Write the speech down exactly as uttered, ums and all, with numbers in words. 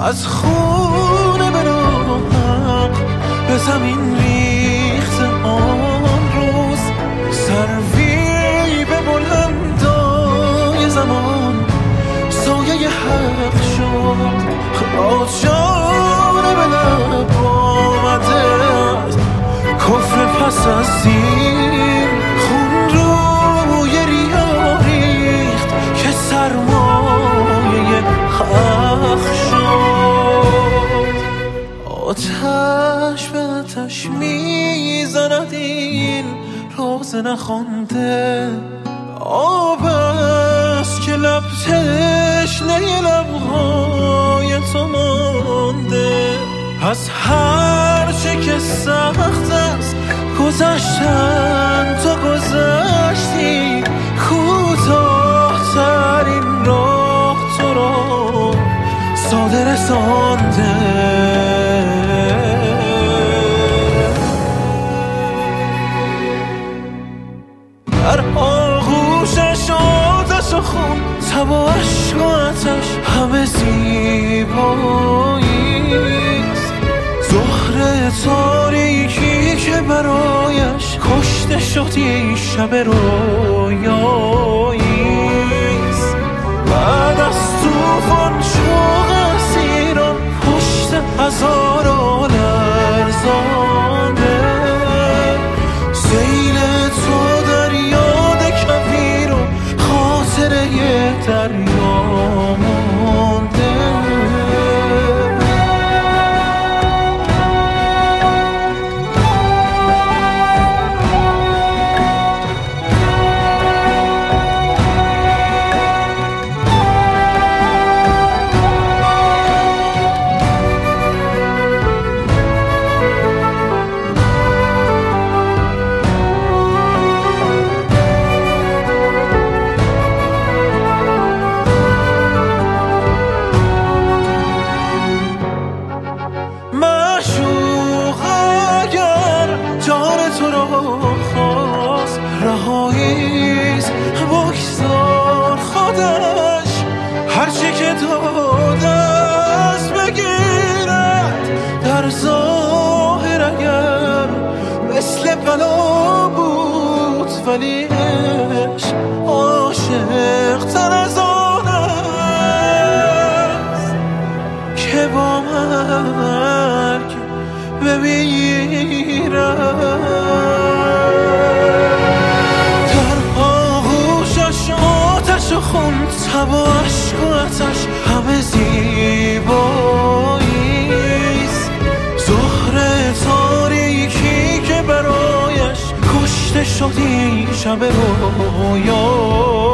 از خونه به ناحق به زمین ریخت آن روز، سروی به بلندای زمان سایه حق شد. آجانه به لب آمده از کفر پس از دین، خون روی ریا ریخت که سرمایه حق شد. آتش به آتش میزند این روز نخوانده، آب است که لب تشنه لبهای تو مانده. از هر چه که سخت است گذشتن تو گذشتی، کوتاه‌ترین راه تو را ساده رسانده. در آغوشش آتش و خون، تب و عشق و آتش همه زیباییست. زهره تاریکی که برایش کشته شد یک شب رویاییست. بعد از طوفان شوق اسیران پشت هزار و لرزانده، سیل تو در یاد کویر و خاطره دریا مانده. رهاییست بگذار خودش هرچی که داده است بگیرد. در ظاهر اگر مثل بلا بود، ولی عشق عاشق تر از آن است که با مرگ بمیرد. خون تب و عشق و آتش همه زیباییست. زهره تاریکی که برایش کشته شد این شب رویا